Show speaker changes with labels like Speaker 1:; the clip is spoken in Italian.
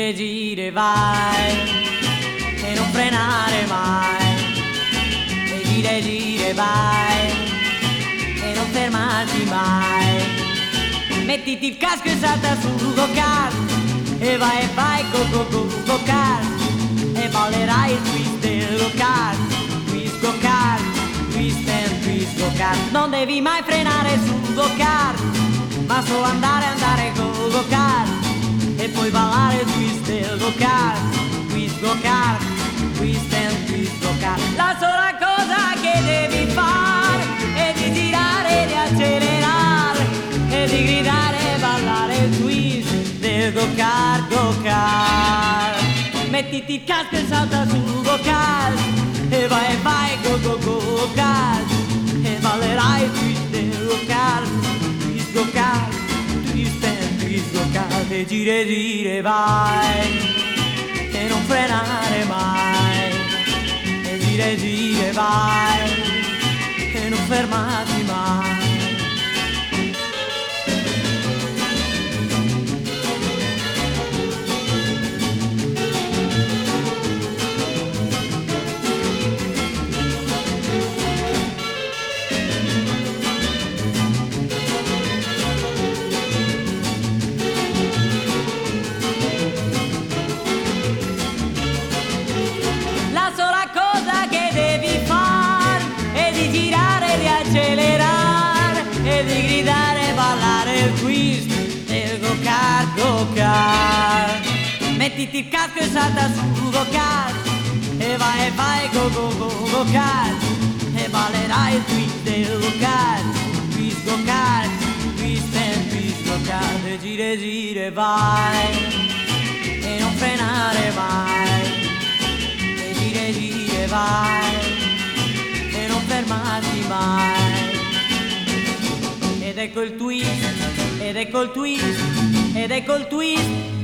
Speaker 1: gire gire vai e non frenare mai, e gire vai e non fermarti mai. Mettiti il casco e salta sul go-kart e vai go-kart e ballerai il twist del go-kart, twist go-kart, twist and twist go-kart. Non devi mai frenare sul go-kart, ma solo andare go-kart e poi ballare il twist del go-kart, twist go-kart, twist and twist go-kart. La sola cosa che devi fare è di girare, di accelerare e di gridare e ballare il twist del go-kart, go-kart. Mettiti il casco e salta sul go-kart e vai go-kart e ballerai il twist del go-kart, twist go-kart, twist and twist go-kart. E gire vai e non frenare mai, e gire vai e non fermarti mai. Accelerare e di gridare e ballare il twist del go-kart, go-kart. Mettiti il casco e salta sul go-kart e vai go-kart e ballerai il twist del go-kart, twist go-kart, twist and twist go-kart. E gire vai e non frenare mai, e gire vai e non fermarti mai. Ed ecco il twist, ed ecco il twist, ed ecco il twist